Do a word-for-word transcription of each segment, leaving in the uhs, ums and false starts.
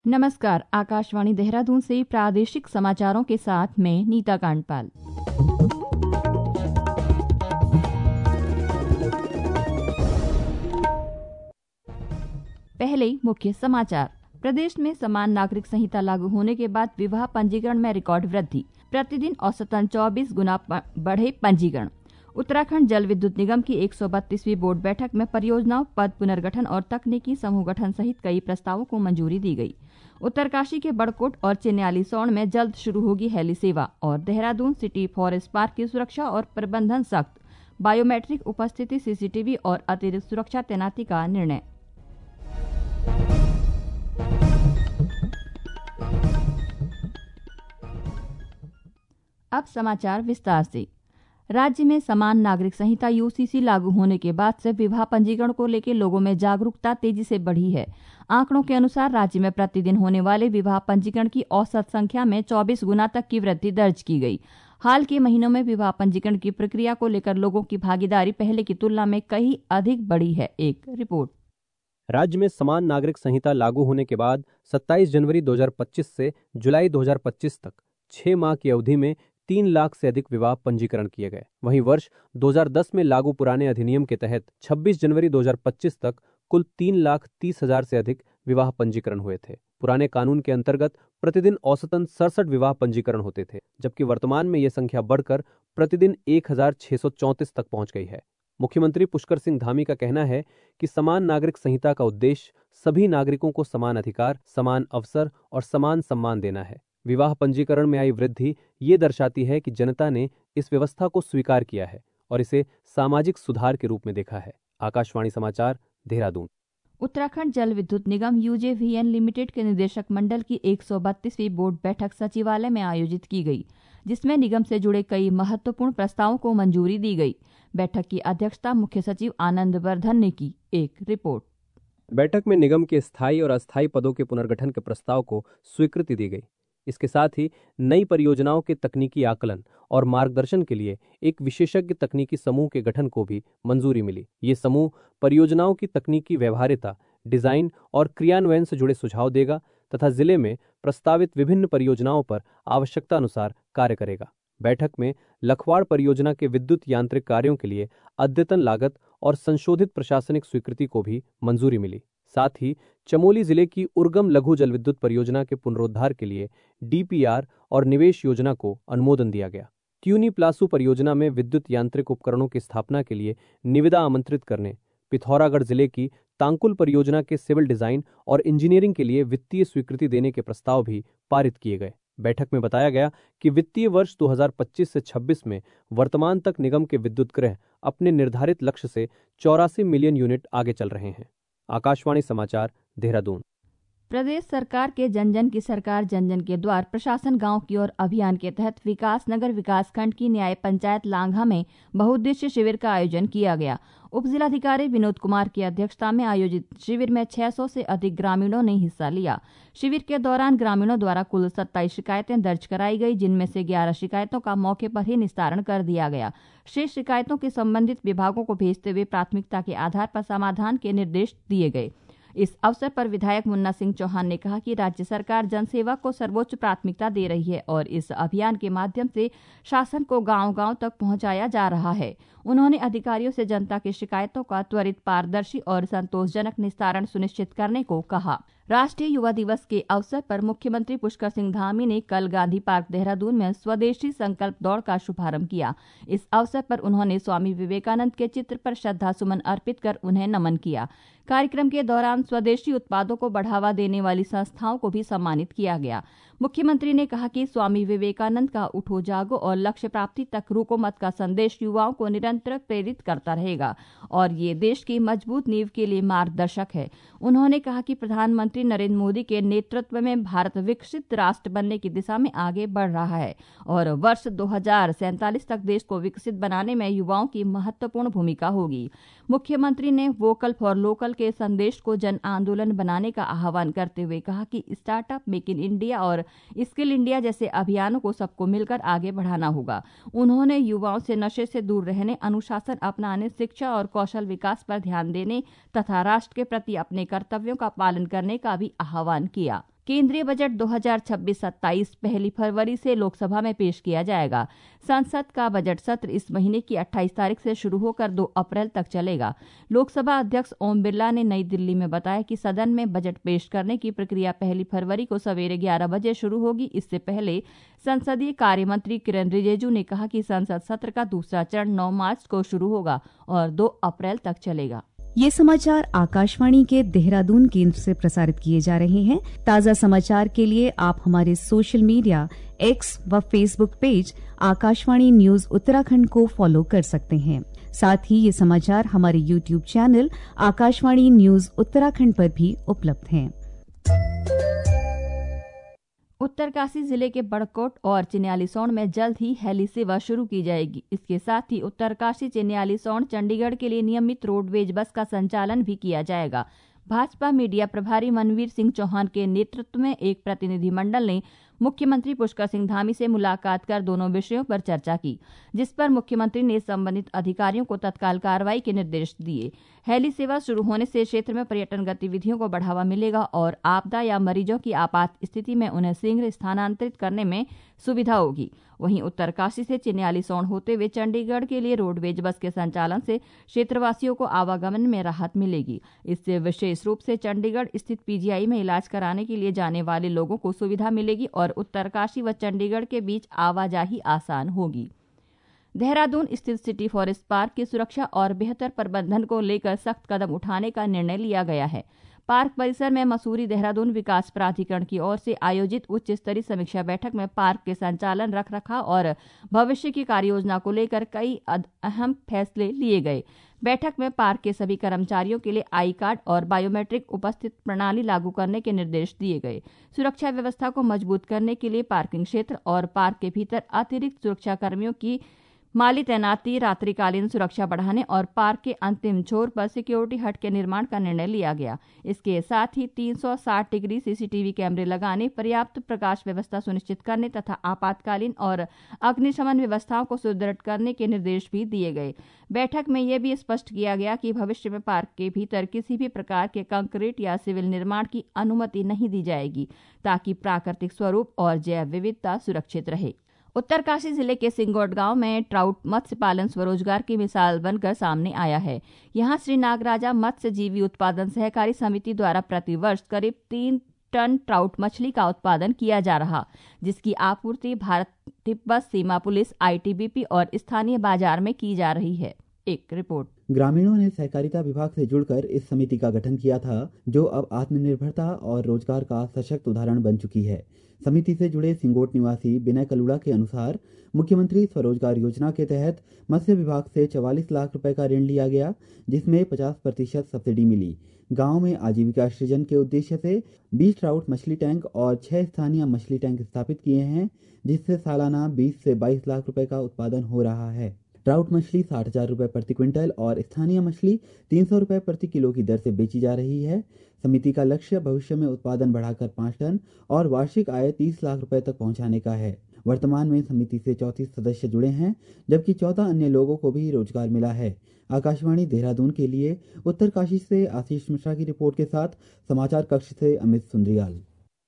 नमस्कार, आकाशवाणी देहरादून से प्रादेशिक समाचारों के साथ मैं नीता कांडपाल। पहले मुख्य समाचार। प्रदेश में समान नागरिक संहिता लागू होने के बाद विवाह पंजीकरण में रिकॉर्ड वृद्धि, प्रतिदिन औसतन चौबीस गुना बढ़े पंजीकरण। उत्तराखंड जल विद्युत निगम की एक सौ बत्तीसवीं बोर्ड बैठक में परियोजनाओं, पद पुनर्गठन और तकनीकी समूह गठन सहित कई प्रस्तावों को मंजूरी दी गई। उत्तरकाशी के बड़कोट और चिन्याली सौण में जल्द शुरू होगी हेली सेवा और देहरादून सिटी फॉरेस्ट पार्क की सुरक्षा और प्रबंधन सख्त, बायोमेट्रिक उपस्थिति, सीसीटीवी और अतिरिक्त सुरक्षा तैनाती का निर्णय। अब समाचार विस्तार से। राज्य में समान नागरिक संहिता यूसीसी लागू होने के बाद से विवाह पंजीकरण को लेकर लोगों में जागरूकता तेजी से बढ़ी है। आंकड़ों के अनुसार राज्य में प्रतिदिन होने वाले विवाह पंजीकरण की औसत संख्या में चौबीस गुना तक की वृद्धि दर्ज की गई। हाल के महीनों में विवाह पंजीकरण की प्रक्रिया को लेकर लोगों की भागीदारी पहले की तुलना में कहीं अधिक बढ़ी है। एक रिपोर्ट। राज्य में समान नागरिक संहिता लागू होने के बाद सत्ताईस जनवरी दो हज़ार पच्चीस से जुलाई दो हज़ार पच्चीस तक छह माह की अवधि में तीन लाख से अधिक विवाह पंजीकरण किए गए। वहीं वर्ष दो हज़ार दस में लागू पुराने अधिनियम के तहत छब्बीस जनवरी दो हज़ार पच्चीस तक कुल तीन लाख तीस हजार से अधिक विवाह पंजीकरण हुए थे। पुराने कानून के अंतर्गत प्रतिदिन औसतन सड़सठ विवाह पंजीकरण होते थे, जबकि वर्तमान में यह संख्या बढ़कर प्रतिदिन एक हजार छह सौ चौंतीस तक पहुंच गई है। मुख्यमंत्री पुष्कर सिंह धामी का कहना है कि समान नागरिक संहिता का उद्देश्य सभी नागरिकों को समान अधिकार, समान अवसर और समान सम्मान देना है। विवाह पंजीकरण में आई वृद्धि ये दर्शाती है कि जनता ने इस व्यवस्था को स्वीकार किया है और इसे सामाजिक सुधार के रूप में देखा है। आकाशवाणी समाचार, देहरादून। उत्तराखंड जल विद्युत निगम यूजेवीएन लिमिटेड के निदेशक मंडल की एक सौ बत्तीसवीं बोर्ड बैठक सचिवालय में आयोजित की गई, जिसमें निगम से जुड़े कई महत्वपूर्ण प्रस्तावों को मंजूरी दी गई। बैठक की अध्यक्षता मुख्य सचिव आनंद वर्धन ने की। एक रिपोर्ट। बैठक में निगम के स्थायी और अस्थायी पदों के पुनर्गठन के प्रस्ताव को स्वीकृति दी गई। इसके साथ ही नई परियोजनाओं के तकनीकी आकलन और मार्गदर्शन के लिए एक विशेषज्ञ तकनीकी समूह के गठन को भी मंजूरी मिली। ये समूह परियोजनाओं की तकनीकी व्यवहार्यता, डिजाइन और क्रियान्वयन से जुड़े सुझाव देगा तथा जिले में प्रस्तावित विभिन्न परियोजनाओं पर आवश्यकता अनुसार कार्य करेगा। बैठक में लखवाड़ परियोजना के विद्युत यांत्रिक कार्यों के लिए अद्यतन लागत और संशोधित प्रशासनिक स्वीकृति को भी मंजूरी मिली। साथ ही चमोली जिले की उर्गम लघु जल विद्युत परियोजना के पुनरुद्धार के लिए डीपीआर और निवेश योजना को अनुमोदन दिया गया। ट्यूनी प्लासू परियोजना में विद्युत यांत्रिक उपकरणों की स्थापना के लिए निविदा आमंत्रित करने, पिथौरागढ़ जिले की तांकुल परियोजना के सिविल डिजाइन और इंजीनियरिंग के लिए वित्तीय स्वीकृति देने के प्रस्ताव भी पारित किए गए। बैठक में बताया गया कि वित्तीय वर्ष दो हज़ार पच्चीस से छब्बीस में वर्तमान तक निगम के विद्युत गृह अपने निर्धारित लक्ष्य से चौरासी मिलियन यूनिट आगे चल रहे हैं। आकाशवाणी समाचार, देहरादून। प्रदेश सरकार के जन जन की सरकार जन जन के द्वार प्रशासन गांव की ओर अभियान के तहत विकास नगर विकासखंड की न्याय पंचायत लांघा में बहुउद्देशीय शिविर का आयोजन किया गया। उप जिलाधिकारी विनोद कुमार की अध्यक्षता में आयोजित शिविर में छह सौ से अधिक ग्रामीणों ने हिस्सा लिया। शिविर के दौरान ग्रामीणों द्वारा कुल सत्ताईस शिकायतें दर्ज कराई गई, जिनमें से ग्यारह शिकायतों का मौके पर ही निस्तारण कर दिया गया। शेष शिकायतों के संबंधित विभागों को भेजते हुए प्राथमिकता के आधार पर समाधान के निर्देश दिए गए। इस अवसर पर विधायक मुन्ना सिंह चौहान ने कहा कि राज्य सरकार जनसेवा को सर्वोच्च प्राथमिकता दे रही है और इस अभियान के माध्यम से शासन को गांव-गांव तक पहुंचाया जा रहा है। उन्होंने अधिकारियों से जनता की शिकायतों का त्वरित, पारदर्शी और संतोषजनक निस्तारण सुनिश्चित करने को कहा। राष्ट्रीय युवा दिवस के अवसर पर मुख्यमंत्री पुष्कर सिंह धामी ने कल गांधी पार्क देहरादून में स्वदेशी संकल्प दौड़ का शुभारंभ किया। इस अवसर पर उन्होंने स्वामी विवेकानंद के चित्र पर श्रद्धा सुमन अर्पित कर उन्हें नमन किया। कार्यक्रम के दौरान स्वदेशी उत्पादों को बढ़ावा देने वाली संस्थाओं को भी सम्मानित किया गया। मुख्यमंत्री ने कहा कि स्वामी विवेकानंद का उठो जागो और लक्ष्य प्राप्ति तक रुको मत का संदेश युवाओं को निरंतर प्रेरित करता रहेगा और ये देश की मजबूत नींव के लिए मार्गदर्शक है। उन्होंने कहा कि प्रधानमंत्री नरेंद्र मोदी के नेतृत्व में भारत विकसित राष्ट्र बनने की दिशा में आगे बढ़ रहा है और वर्ष दो हजार सैंतालीस तक देश को विकसित बनाने में युवाओं की महत्वपूर्ण भूमिका होगी। मुख्यमंत्री ने वोकल फॉर लोकल के संदेश को जन आंदोलन बनाने का आह्वान करते हुए कहा कि स्टार्टअप, मेक इन इंडिया और स्किल इंडिया जैसे अभियानों को सबको मिलकर आगे बढ़ाना होगा। उन्होंने युवाओं से नशे से दूर रहने, अनुशासन अपनाने, शिक्षा और कौशल विकास पर ध्यान देने तथा राष्ट्र के प्रति अपने कर्तव्यों का पालन करने का भी आह्वान किया। केंद्रीय बजट दो हज़ार छब्बीस सत्ताईस पहली फरवरी से लोकसभा में पेश किया जाएगा। संसद का बजट सत्र इस महीने की अट्ठाईस तारीख से शुरू होकर दो अप्रैल तक चलेगा। लोकसभा अध्यक्ष ओम बिरला ने नई दिल्ली में बताया कि सदन में बजट पेश करने की प्रक्रिया पहली फरवरी को सवेरे ग्यारह बजे शुरू होगी। इससे पहले संसदीय कार्य मंत्री किरेन रिजिजू ने कहा कि संसद सत्र का दूसरा चरण नौ मार्च को शुरू होगा और दो अप्रैल तक चलेगा। ये समाचार आकाशवाणी के देहरादून केंद्र से प्रसारित किए जा रहे हैं। ताज़ा समाचार के लिए आप हमारे सोशल मीडिया एक्स व Facebook page Akashvani news Uttarakhand को फॉलो कर सकते हैं। साथ ही ये समाचार हमारे YouTube channel Akashvani news Uttarakhand पर भी उपलब्ध हैं। उत्तरकाशी जिले के बड़कोट और चिन्यालीसौड़ में जल्द ही हेली सेवा शुरू की जाएगी। इसके साथ ही उत्तरकाशी चिन्यालीसौड़ चंडीगढ़ के लिए नियमित रोडवेज बस का संचालन भी किया जाएगा। भाजपा मीडिया प्रभारी मनवीर सिंह चौहान के नेतृत्व में एक प्रतिनिधिमंडल ने मुख्यमंत्री पुष्कर सिंह धामी से मुलाकात कर दोनों विषयों पर चर्चा की, जिस पर मुख्यमंत्री ने संबंधित अधिकारियों को तत्काल कार्रवाई के निर्देश दिए। हेली सेवा शुरू होने से क्षेत्र में पर्यटन गतिविधियों को बढ़ावा मिलेगा और आपदा या मरीजों की आपात स्थिति में उन्हें शीघ्र स्थानांतरित करने में सुविधा होगी। वहीं उत्तरकाशी से चिन्यालीसौड़ होते हुए चंडीगढ़ के लिए रोडवेज बस के संचालन से क्षेत्रवासियों को आवागमन में राहत मिलेगी। इससे विशेष रूप से चंडीगढ़ स्थित पीजीआई में इलाज कराने के लिए जाने वाले लोगों को सुविधा मिलेगी और उत्तरकाशी व चंडीगढ़ के बीच आवाजाही आसान होगी। देहरादून स्थित सिटी फॉरेस्ट पार्क की सुरक्षा और बेहतर प्रबंधन को लेकर सख्त कदम उठाने का निर्णय लिया गया है। पार्क परिसर में मसूरी देहरादून विकास प्राधिकरण की ओर से आयोजित उच्च स्तरीय समीक्षा बैठक में पार्क के संचालन, रखरखाव और भविष्य की कार्ययोजना को लेकर कई अहम फैसले लिए गए। बैठक में पार्क के सभी कर्मचारियों के लिए आई कार्ड और बायोमेट्रिक उपस्थित प्रणाली लागू करने के निर्देश दिए गए। सुरक्षा व्यवस्था को मजबूत करने के लिए पार्किंग क्षेत्र और पार्क के भीतर अतिरिक्त सुरक्षा कर्मियों की माली तैनाती, रात्रिकालीन सुरक्षा बढ़ाने और पार्क के अंतिम छोर पर सिक्योरिटी हट के निर्माण का निर्णय लिया गया। इसके साथ ही तीन सौ साठ डिग्री सीसीटीवी कैमरे लगाने, पर्याप्त प्रकाश व्यवस्था सुनिश्चित करने तथा आपातकालीन और अग्निशमन व्यवस्थाओं को सुदृढ़ करने के निर्देश भी दिए गए। बैठक में यह भी स्पष्ट किया गया कि भविष्य में पार्क के भीतर किसी भी प्रकार के कंक्रीट या सिविल निर्माण की अनुमति नहीं दी जाएगी, ताकि प्राकृतिक स्वरूप और जैव विविधता सुरक्षित रहे। उत्तरकाशी जिले के सिंगोट गांव में ट्राउट मत्स्य पालन स्वरोजगार की मिसाल बनकर सामने आया है। यहां श्री नागराजा मत्स्य जीवी उत्पादन सहकारी समिति द्वारा प्रतिवर्ष करीब तीन टन ट्राउट मछली का उत्पादन किया जा रहा, जिसकी आपूर्ति भारत तिब्बत सीमा पुलिस, आईटीबीपी और स्थानीय बाजार में की जा रही है। एक रिपोर्ट। ग्रामीणों ने सहकारिता विभाग से जुड़कर इस समिति का गठन किया था, जो अब आत्मनिर्भरता और रोजगार का सशक्त उदाहरण बन चुकी है। समिति से जुड़े सिंगोट निवासी विनय कलुड़ा के अनुसार मुख्यमंत्री स्वरोजगार योजना के तहत मत्स्य विभाग से चवालीस लाख रुपए का ऋण लिया गया, जिसमें पचास प्रतिशत सब्सिडी मिली। गांव में आजीविका सृजन के उद्देश्य से बीस ट्राउट मछली टैंक और छह स्थानीय मछली टैंक स्थापित किए हैं, जिससे सालाना बीस से बाईस लाख रुपए का उत्पादन हो रहा है। ट्राउट मछली साठ हजार रुपए प्रति क्विंटल और स्थानीय मछली तीन सौ रुपए प्रति किलो की दर से बेची जा रही है। समिति का लक्ष्य भविष्य में उत्पादन बढ़ाकर पाँच टन और वार्षिक आय तीस लाख रुपए तक पहुंचाने का है। वर्तमान में समिति से चौंतीस सदस्य जुड़े हैं, जबकि चौदह अन्य लोगों को भी रोजगार मिला है। आकाशवाणी देहरादून के लिए उत्तरकाशी से आशीष मिश्रा की रिपोर्ट के साथ समाचार कक्ष से अमित सुंद्रियाल।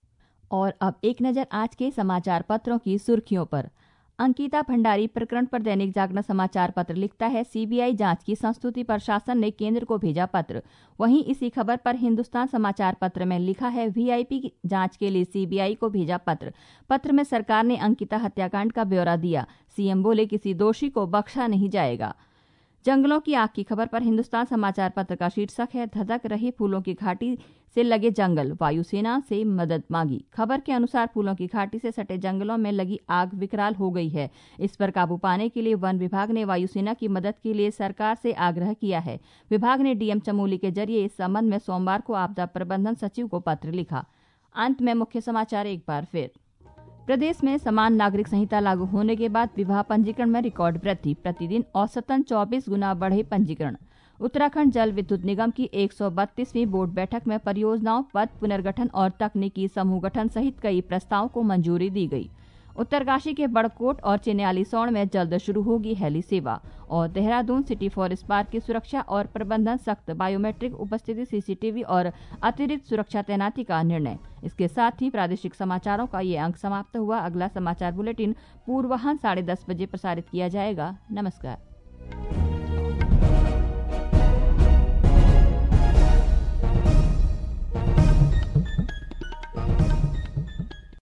और अब एक नजर आज के समाचार पत्रों की सुर्खियों पर। अंकिता भंडारी प्रकरण पर दैनिक जागरण समाचार पत्र लिखता है, सीबीआई जांच की संस्तुति पर शासन ने केंद्र को भेजा पत्र। वहीं इसी खबर पर हिंदुस्तान समाचार पत्र में लिखा है, वीआईपी की जांच के लिए सीबीआई को भेजा पत्र। पत्र में सरकार ने अंकिता हत्याकांड का ब्यौरा दिया। सीएम बोले, किसी दोषी को बख्शा नहीं जाएगा। जंगलों की आग की खबर पर हिंदुस्तान समाचार पत्र का शीर्षक है, धधक रही फूलों की घाटी से लगे जंगल, वायुसेना से मदद मांगी। खबर के अनुसार फूलों की घाटी से सटे जंगलों में लगी आग विकराल हो गई है। इस पर काबू पाने के लिए वन विभाग ने वायुसेना की मदद के लिए सरकार से आग्रह किया है। विभाग ने डीएम चमोली के जरिए इस संबंध में सोमवार को आपदा प्रबंधन सचिव को पत्र लिखा। अंत में मुख्य समाचार एक बार फिर। प्रदेश में समान नागरिक संहिता लागू होने के बाद विवाह पंजीकरण में रिकॉर्ड वृद्धि, प्रतिदिन औसतन चौबीस गुना बढ़े पंजीकरण। उत्तराखंड जल विद्युत निगम की एक सौ बत्तीसवीं बोर्ड बैठक में परियोजनाओं, पद पुनर्गठन और तकनीकी समूह गठन सहित कई प्रस्तावों को मंजूरी दी गई। उत्तरकाशी के बड़कोट और चिन्यालीसौड़ में जल्द शुरू होगी हेली सेवा। और देहरादून सिटी फॉरेस्ट पार्क की सुरक्षा और प्रबंधन सख्त, बायोमेट्रिक उपस्थिति, सीसीटीवी और अतिरिक्त सुरक्षा तैनाती का निर्णय। इसके साथ ही प्रादेशिक समाचारों का ये अंक समाप्त हुआ। अगला समाचार बुलेटिन पूर्वाह्न साढ़े दस बजे प्रसारित किया जाएगा। नमस्कार।